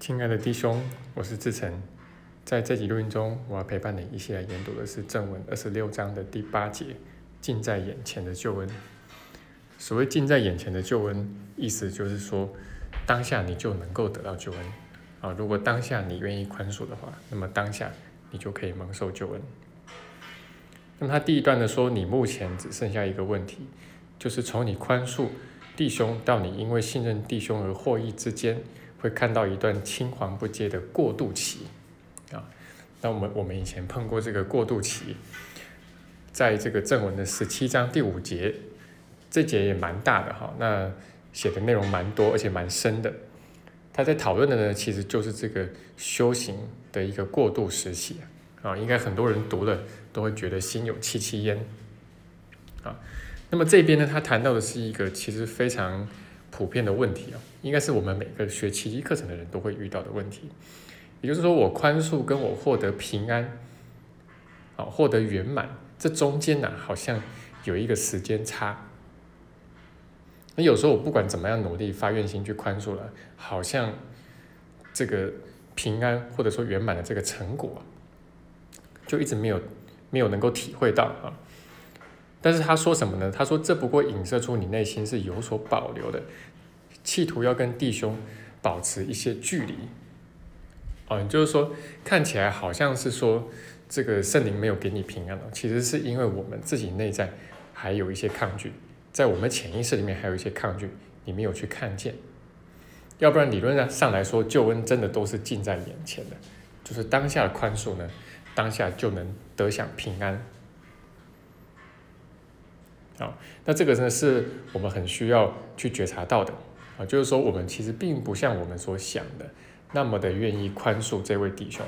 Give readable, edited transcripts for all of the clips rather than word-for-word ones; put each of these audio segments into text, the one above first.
亲爱的弟兄，我是志成。在这集录音中，我要陪伴你一起来研读的是正文26章的第8节，近在眼前的救恩。所谓近在眼前的救恩，意思就是说，当下你就能够得到救恩。如果当下你愿意宽恕的话，那么当下你就可以蒙受救恩。那么他第一段的说，你目前只剩下一个问题，就是从你宽恕弟兄到你因为信任弟兄而获益之间，会看到一段青黄不接的过渡期。那我们以前碰过这个过渡期，在这个正文的17章第5节，这节也蛮大的哈，那写的内容蛮多，而且蛮深的。他在讨论的呢，其实就是这个修行的一个过渡时期应该很多人读了都会觉得心有戚戚焉那么这边呢，他谈到的是一个其实非常普遍的问题应该是我们每个学奇迹课程的人都会遇到的问题。也就是说，我宽恕跟我获得平安获得圆满，这中间好像有一个时间差。那有时候我不管怎么样努力发愿心去宽恕了，好像这个平安或者说圆满的这个成果就一直没有能够体会到但是他说什么呢？他说这不过影射出你内心是有所保留的，企图要跟弟兄保持一些距离就是说看起来好像是说这个圣灵没有给你平安其实是因为我们自己内在还有一些抗拒，在我们潜意识里面还有一些抗拒，你没有去看见。要不然理论上来说，救恩真的都是近在眼前的，就是当下的宽恕呢，当下就能得享平安。那这个真的是我们很需要去觉察到的就是说我们其实并不像我们所想的那么的愿意宽恕这位弟兄。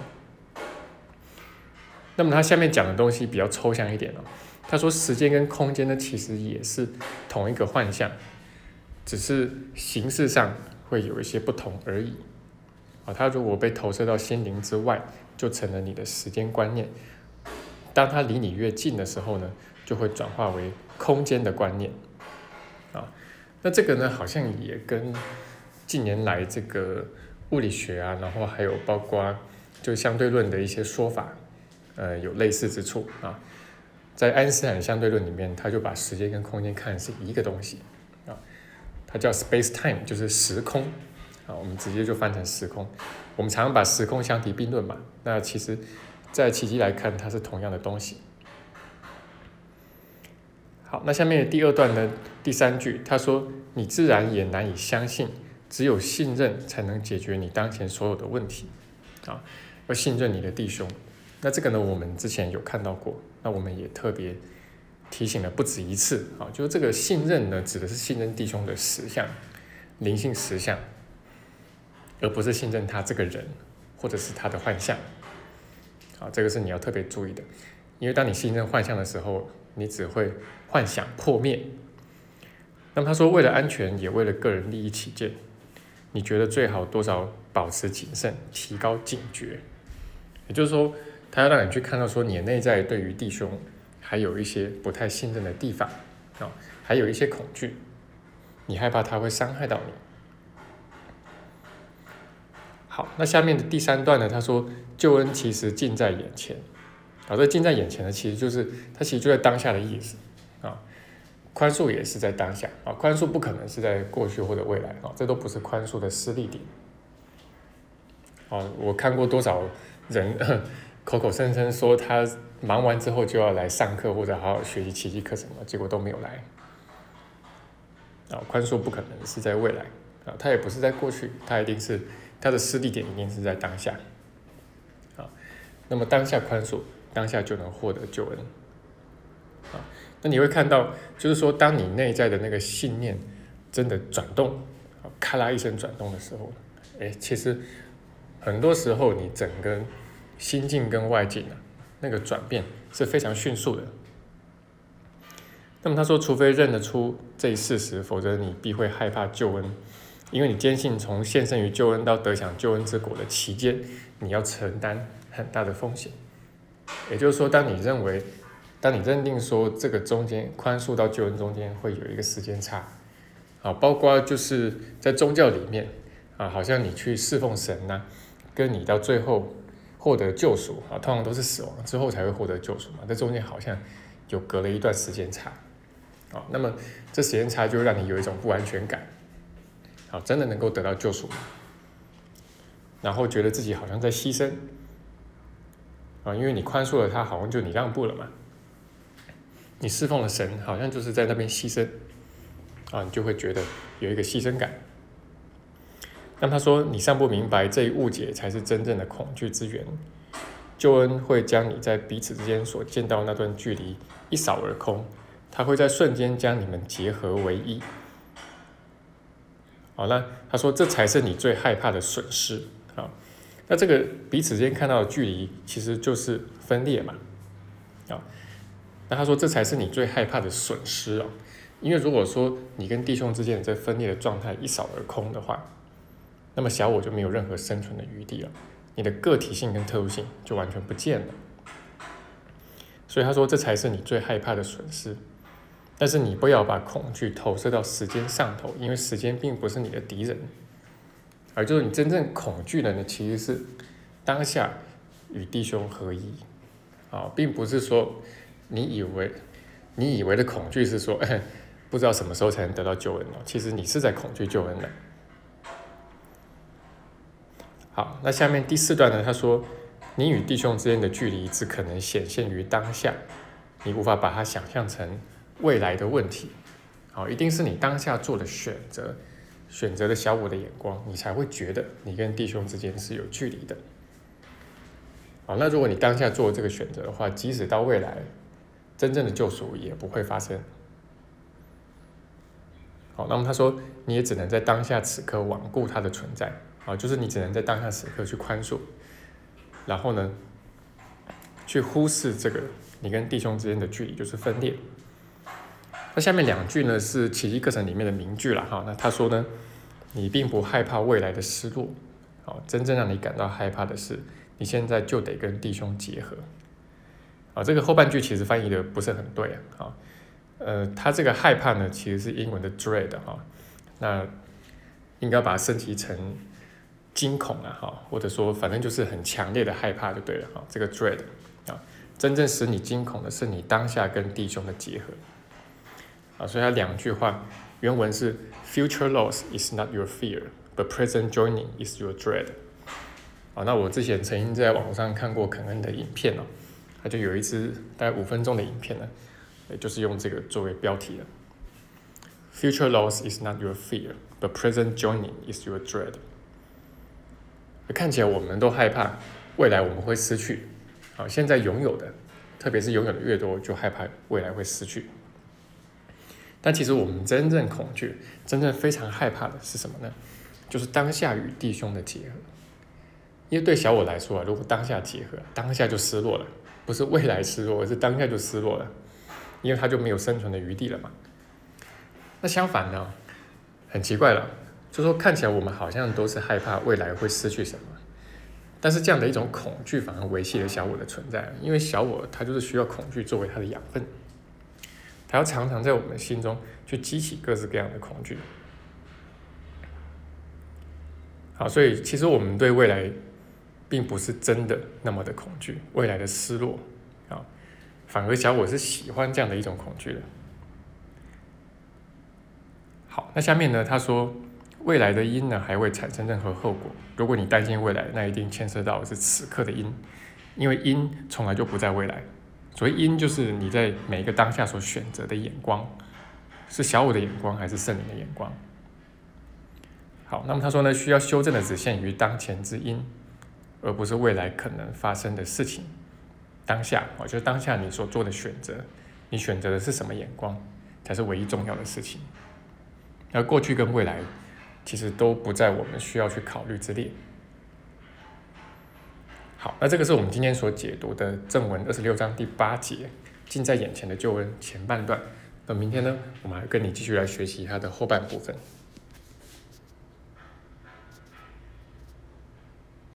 那么他下面讲的东西比较抽象一点他说时间跟空间呢，其实也是同一个幻象，只是形式上会有一些不同而已他如果被投射到心灵之外，就成了你的时间观念。当他离你越近的时候呢，就会转化为空间的观念那这个呢，好像也跟近年来这个物理学然后还有包括就相对论的一些说法有类似之处在爱因斯坦相对论里面，他就把时间跟空间看是一个东西它叫 space time， 就是时空我们直接就翻成时空。我们常常把时空相提并论嘛，那其实在奇迹来看，它是同样的东西。好，那下面的第二段呢，第3句，他说你自然也难以相信，只有信任才能解决你当前所有的问题要信任你的弟兄。那这个呢，我们之前有看到过，那我们也特别提醒了不止一次就是这个信任呢，指的是信任弟兄的实相，灵性实相，而不是信任他这个人或者是他的幻象这个是你要特别注意的。因为当你信任幻象的时候，你只会幻想破灭。那么他说，为了安全也为了个人利益起见，你觉得最好多少保持谨慎，提高警觉。也就是说，他要让你去看到说，你的内在对于弟兄还有一些不太信任的地方还有一些恐惧，你害怕他会伤害到你。好，那下面的第3段呢，他说救恩其实近在眼前这近在眼前的其实就是它其实就在当下的意思宽恕也是在当下宽恕不可能是在过去或者未来这都不是宽恕的施力点我看过多少人口口声声说他忙完之后就要来上课或者好好学习奇迹课程结果都没有来宽恕不可能是在未来它也不是在过去，它一定是它的施力点一定是在当下那么当下宽恕，当下就能获得救恩那你会看到，就是说当你内在的那个信念真的转动咔啦一声转动的时候其实很多时候你整个心境跟外境那个转变是非常迅速的。那么他说，除非认得出这一事实，否则你必会害怕救恩，因为你坚信从献身于救恩到得享救恩之果的期间，你要承担很大的风险。也就是说，当你认定说这个中间宽恕到救恩中间会有一个时间差包括就是在宗教里面好像你去侍奉神跟你到最后获得救赎通常都是死亡之后才会获得救赎嘛，这中间好像有隔了一段时间差那么这时间差就让你有一种不安全感真的能够得到救赎吗？然后觉得自己好像在牺牲因为你宽恕了他，好像就你让步了嘛，你侍奉了神，好像就是在那边牺牲你就会觉得有一个牺牲感。那他说你尚不明白这一误解才是真正的恐惧之源，救恩会将你在彼此之间所见到那段距离一扫而空，他会在瞬间将你们结合为一那他说这才是你最害怕的损失那这个彼此之间看到的距离其实就是分裂嘛那他说这才是你最害怕的损失因为如果说你跟弟兄之间的这分裂的状态一扫而空的话，那么小我就没有任何生存的余地了，你的个体性跟特殊性就完全不见了。所以他说这才是你最害怕的损失，但是你不要把恐惧投射到时间上头，因为时间并不是你的敌人，而就是你真正恐惧的呢，其实是当下与弟兄合一并不是说你以为的恐惧是说不知道什么时候才能得到救恩其实你是在恐惧救恩的。好，那下面第4段呢，他说你与弟兄之间的距离只可能显现于当下，你无法把它想象成未来的问题一定是你当下做的选择的小我的眼光，你才会觉得你跟弟兄之间是有距离的那如果你当下做这个选择的话，即使到未来真正的救赎也不会发生那么他说你也只能在当下此刻罔顾它的存在就是你只能在当下此刻去宽恕，然后呢去忽视这个你跟弟兄之间的距离就是分裂。那下面2句呢是奇迹课程里面的名句啦那他说呢，你并不害怕未来的失落真正让你感到害怕的是你现在就得跟弟兄结合这个后半句其实翻译的不是很对他这个害怕呢其实是英文的 dread 那应该把它升级成惊恐或者说反正就是很强烈的害怕就对了这个 dread 真正使你惊恐的是你当下跟弟兄的结合所以它2句话原文是 Future loss is not your fear, but present joining is your dread 那我之前曾经在网络上看过肯恩的影片他就有一支大概5分钟的影片呢，就是用这个作为标题的 Future loss is not your fear, but present joining is your dread 看起来我们都害怕未来我们会失去现在拥有的，特别是拥有的越多就害怕未来会失去，但其实我们真正恐惧真正非常害怕的是什么呢？就是当下与弟兄的结合。因为对小我来说如果当下结合，当下就失落了，不是未来失落，而是当下就失落了，因为他就没有生存的余地了嘛。那相反呢，很奇怪了，就说看起来我们好像都是害怕未来会失去什么，但是这样的一种恐惧反而维系了小我的存在，因为小我它就是需要恐惧作为它的养分，它要常常在我们心中去激起各式各样的恐惧。好，所以其实我们对未来并不是真的那么的恐惧未来的失落反而小我是喜欢这样的一种恐惧的。好，那下面呢，他说未来的因呢还未产生任何后果，如果你担心未来，那一定牵涉到的是此刻的因，因为因从来就不在未来。所谓因就是你在每一个当下所选择的眼光，是小我的眼光还是圣灵的眼光。好，那么他说呢，需要修正的只限于当前之因，而不是未来可能发生的事情。当下就是当下你所做的选择，你选择的是什么眼光才是唯一重要的事情，而过去跟未来其实都不在我们需要去考虑之列。好，那这个是我们今天所解读的正文26章第8节近在眼前的救恩前半段。那明天呢，我们还跟你继续来学习它的后半部分。